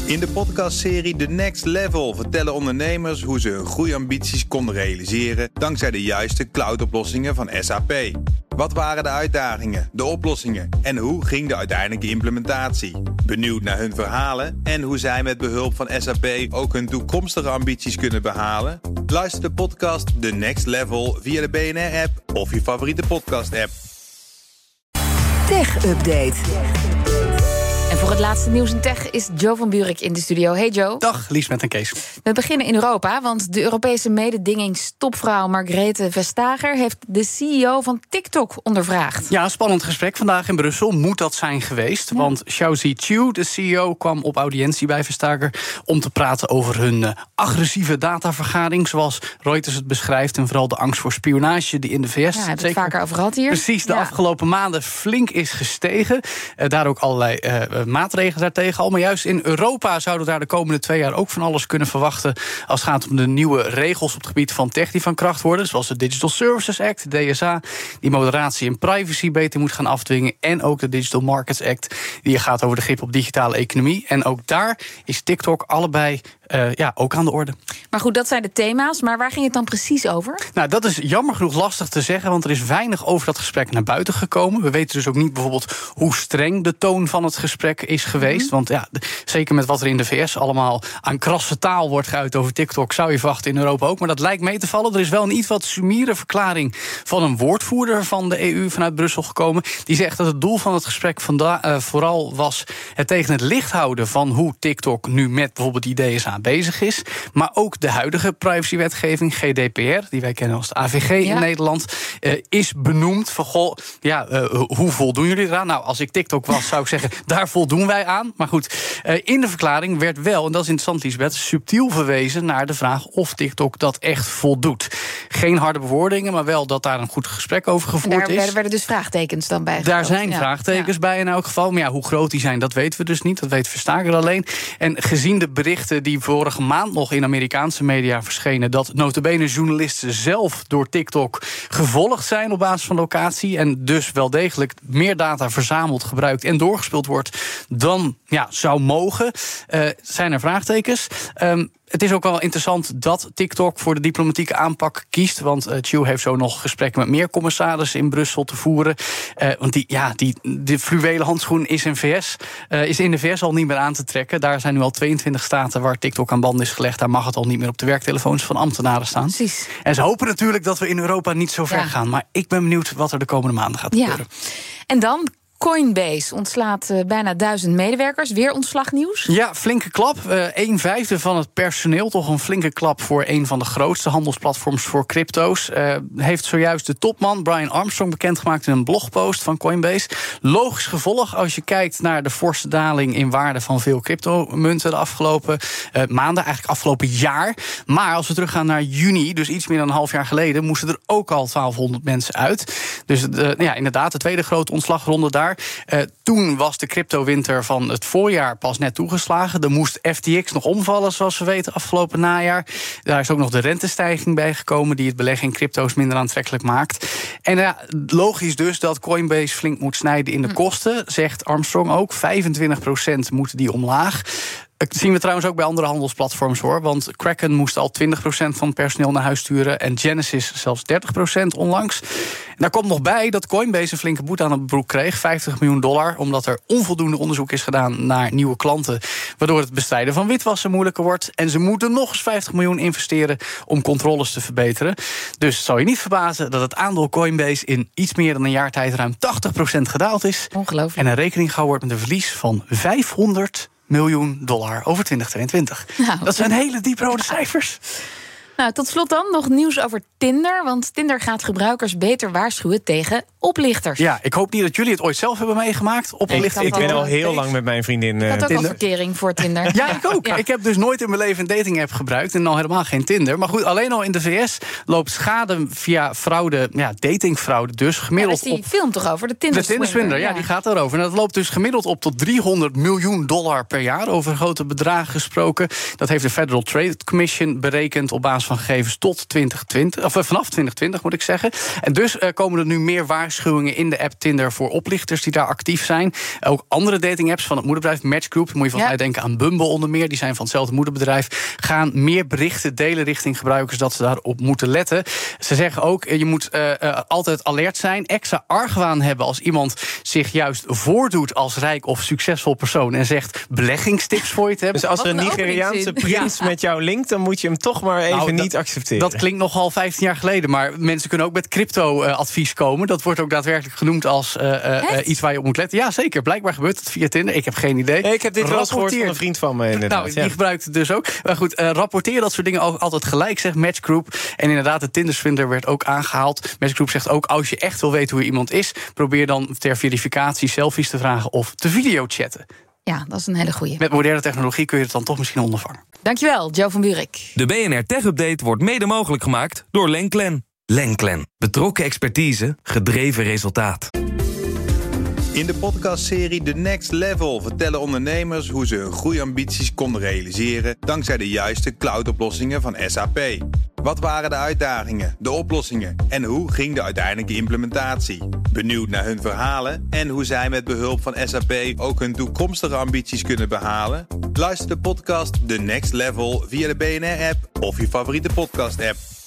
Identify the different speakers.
Speaker 1: In de podcastserie The Next Level vertellen ondernemers hoe ze hun groeiambities konden realiseren dankzij de juiste cloudoplossingen van SAP. Wat waren de uitdagingen, de oplossingen en hoe ging de uiteindelijke implementatie? Benieuwd naar hun verhalen en hoe zij met behulp van SAP ook hun toekomstige ambities kunnen behalen? Luister de podcast The Next Level via de BNR-app of je favoriete podcast-app.
Speaker 2: Tech Update.
Speaker 3: En voor het laatste nieuws in tech is Joe van Buurik in de studio. Hey Joe.
Speaker 4: Dag, Liesbeth en Kees.
Speaker 3: We beginnen in Europa, want de Europese mededingingstopvrouw Margrethe Vestager heeft de CEO van TikTok ondervraagd.
Speaker 4: Ja, een spannend gesprek vandaag in Brussel. Moet dat zijn geweest? Ja. Want Xiaozi Qiu, de CEO, kwam op audiëntie bij Vestager om te praten over hun agressieve datavergaring, zoals Reuters het beschrijft, en vooral de angst voor spionage die in de VS...
Speaker 3: Ja, hebben het vaker over gehad hier.
Speaker 4: Precies, de afgelopen maanden flink is gestegen. Daar ook allerlei maatregelen daartegen al. Maar juist in Europa zouden we daar de komende 2 jaar ook van alles kunnen verwachten als het gaat om de nieuwe regels op het gebied van tech die van kracht worden, zoals de Digital Services Act, de DSA, die moderatie en privacy beter moet gaan afdwingen, en ook de Digital Markets Act, die gaat over de grip op digitale economie. En ook daar is TikTok allebei ook aan de orde.
Speaker 3: Maar goed, dat zijn de thema's. Maar waar ging het dan precies over?
Speaker 4: Nou, dat is jammer genoeg lastig te zeggen, want er is weinig over dat gesprek naar buiten gekomen. We weten dus ook niet bijvoorbeeld hoe streng de toon van het gesprek is geweest. Want ja, zeker met wat er in de VS allemaal aan krasse taal wordt geuit over TikTok, zou je verwachten in Europa ook. Maar dat lijkt mee te vallen. Er is wel een iets wat summiere verklaring van een woordvoerder van de EU vanuit Brussel gekomen. Die zegt dat het doel van het gesprek vooral was het tegen het licht houden van hoe TikTok nu met bijvoorbeeld die DSA bezig is. Maar ook de huidige privacywetgeving, GDPR, die wij kennen als de AVG in Nederland, is benoemd van, hoe voldoen jullie eraan? Nou, als ik TikTok was, zou ik zeggen, daar voldoen wij aan. Maar goed, in de verklaring werd wel, en dat is interessant, Liesbeth, subtiel verwezen naar de vraag of TikTok dat echt voldoet. Geen harde bewoordingen, maar wel dat daar een goed gesprek over gevoerd is.
Speaker 3: Daar werden dus vraagtekens dan bij.
Speaker 4: Daar zijn vraagtekens bij in elk geval. Maar ja, hoe groot die zijn, dat weten we dus niet. Dat weet Vestager alleen. En gezien de berichten die vorige maand nog in Amerikaanse media verschenen, dat nota bene journalisten zelf door TikTok gevolgd zijn op basis van locatie en dus wel degelijk meer data verzameld, gebruikt en doorgespeeld wordt dan zou mogen, zijn er vraagtekens. Het is ook wel interessant dat TikTok voor de diplomatieke aanpak kiest, want Qiu heeft zo nog gesprekken met meer commissarissen in Brussel te voeren. Want die fluwelen handschoen is in de VS al niet meer aan te trekken. Daar zijn nu al 22 staten waar TikTok aan banden is gelegd. Daar mag het al niet meer op de werktelefoons van ambtenaren staan.
Speaker 3: Precies.
Speaker 4: En ze hopen natuurlijk dat we in Europa niet zo ver gaan. Maar ik ben benieuwd wat er de komende maanden gaat gebeuren.
Speaker 3: En dan Coinbase ontslaat bijna 1000 medewerkers. Weer ontslagnieuws?
Speaker 4: Ja, flinke klap. 1/5 van het personeel. Toch een flinke klap voor een van de grootste handelsplatforms voor crypto's. Heeft zojuist de topman Brian Armstrong bekendgemaakt in een blogpost van Coinbase. Logisch gevolg als je kijkt naar de forse daling in waarde van veel cryptomunten de afgelopen maanden, eigenlijk afgelopen jaar. Maar als we teruggaan naar juni, dus iets meer dan een half jaar geleden, moesten er ook al 1200 mensen uit. Dus inderdaad, de tweede grote ontslagronde daar. Toen was de cryptowinter van het voorjaar pas net toegeslagen. Er moest FTX nog omvallen, zoals we weten, afgelopen najaar. Daar is ook nog de rentestijging bij gekomen die het beleggen in crypto's minder aantrekkelijk maakt. En logisch dus dat Coinbase flink moet snijden in de kosten, zegt Armstrong ook. 25% moeten die omlaag. Dat zien we trouwens ook bij andere handelsplatforms, hoor. Want Kraken moest al 20% van het personeel naar huis sturen en Genesis zelfs 30% onlangs. En daar komt nog bij dat Coinbase een flinke boete aan het broek kreeg, $50 miljoen, omdat er onvoldoende onderzoek is gedaan naar nieuwe klanten, waardoor het bestrijden van witwassen moeilijker wordt. En ze moeten nog eens $50 miljoen investeren om controles te verbeteren. Dus het zal je niet verbazen dat het aandeel Coinbase in iets meer dan een jaar tijd ruim 80% gedaald is.
Speaker 3: Ongelooflijk.
Speaker 4: En een rekening gehouden wordt met een verlies van $500 miljoen over 2022. Dat zijn hele dieprode cijfers.
Speaker 3: Nou, tot slot dan nog nieuws over Tinder. Want Tinder gaat gebruikers beter waarschuwen tegen oplichters.
Speaker 4: Ja, ik hoop niet dat jullie het ooit zelf hebben meegemaakt.
Speaker 5: Ik ben al heel lang met mijn vriendin
Speaker 3: Ik had ook
Speaker 4: Tinder.
Speaker 3: al verkering voor Tinder.
Speaker 4: Ja, ik ook. Ja. Ik heb dus nooit in mijn leven een dating-app gebruikt en al helemaal geen Tinder. Maar goed, alleen al in de VS loopt schade via fraude, datingfraude dus, gemiddeld
Speaker 3: op... die film toch over, de Tinder
Speaker 4: Swindler, ja, die gaat daarover. En dat loopt dus gemiddeld op tot $300 miljoen per jaar, over grote bedragen gesproken. Dat heeft de Federal Trade Commission berekend op basis basis van gegevens tot 2020, of vanaf 2020 moet ik zeggen. En dus komen er nu meer waarschuwingen in de app Tinder voor oplichters die daar actief zijn. Ook andere datingapps van het moederbedrijf Matchgroup, dan moet je volgens mij denken aan Bumble onder meer, die zijn van hetzelfde moederbedrijf, gaan meer berichten delen richting gebruikers dat ze daarop moeten letten. Ze zeggen ook, je moet altijd alert zijn, extra argwaan hebben als iemand zich juist voordoet als rijk of succesvol persoon en zegt beleggingstips voor je te hebben.
Speaker 5: Dus als er een Nigeriaanse prins met jou linkt, dan moet je hem toch maar even niet accepteren.
Speaker 4: Dat klinkt nogal 15 jaar geleden, maar mensen kunnen ook met crypto-advies komen. Dat wordt ook daadwerkelijk genoemd als iets waar je op moet letten. Ja, zeker. Blijkbaar gebeurt het via Tinder. Ik heb geen idee.
Speaker 5: Nee, ik heb dit wel eens gehoord van een vriend van me, inderdaad.
Speaker 4: Die gebruikt het dus ook. Maar goed, rapporteer dat soort dingen ook altijd gelijk, zegt Matchgroup. En inderdaad, de Tinder-swindler werd ook aangehaald. Matchgroup zegt ook, als je echt wil weten hoe iemand is, probeer dan ter verificatie selfies te vragen of te videochatten.
Speaker 3: Ja, dat is een hele goeie.
Speaker 4: Met moderne technologie kun je het dan toch misschien ondervangen.
Speaker 3: Dankjewel, Joe van Buurik.
Speaker 2: De BNR Tech Update wordt mede mogelijk gemaakt door Lenklen. Lenklen. Betrokken expertise, gedreven resultaat.
Speaker 1: In de podcastserie The Next Level vertellen ondernemers hoe ze hun groeiambities konden realiseren dankzij de juiste cloudoplossingen van SAP. Wat waren de uitdagingen, de oplossingen en hoe ging de uiteindelijke implementatie? Benieuwd naar hun verhalen en hoe zij met behulp van SAP ook hun toekomstige ambities kunnen behalen? Luister de podcast The Next Level via de BNR-app of je favoriete podcast-app.